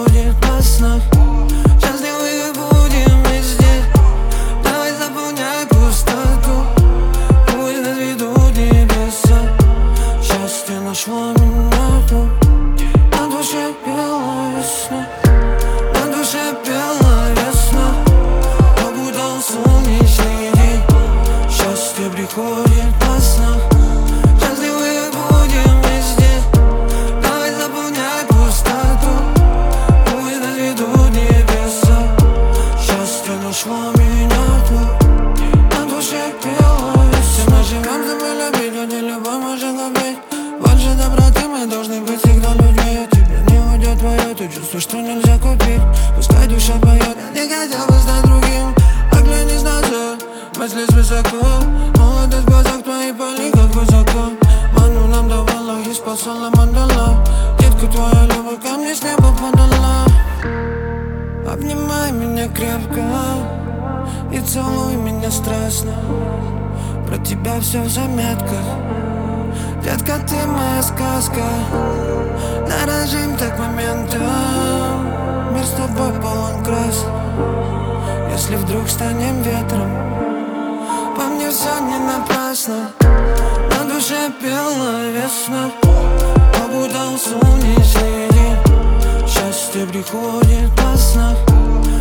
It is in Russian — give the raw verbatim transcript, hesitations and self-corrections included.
приходит во снах. Счастливы будем везде, давай заполняй пустоту. Пусть нас ведут небеса, счастье нашло меня тут. На душе белая весна, на душе белая весна. Побудал солнечный день, счастье приходит во снах. Счастливы будем везде, давай заполняй пустоту. Пусть нас ведут небеса, счастье нашло меня тут. На душе белая весна. Мы живем, забыли любить, ведь любовь может убить. Больше доброты мы должны быть всегда людьми. От тебя не уйдет твое, ты чувствуешь, что нельзя купить. Пускай душа поет, я не хотел бы стать другим. Оглянись назад, мысли свысоко. Молодость в глазах твоих пали, как высоко. Ману нам давала и спасала мандала. Детка, твоя любовь ко мне с неба подала. Обнимай меня крепко и целуй меня страстно. Про тебя все в заметках. Детка, ты моя сказка. Дорожим так моментом, мир с тобой полон красок. Если вдруг станем ветром, по мне все не напрасно. На душе белая весна, побудал солнечный день. Счастье приходит во снах.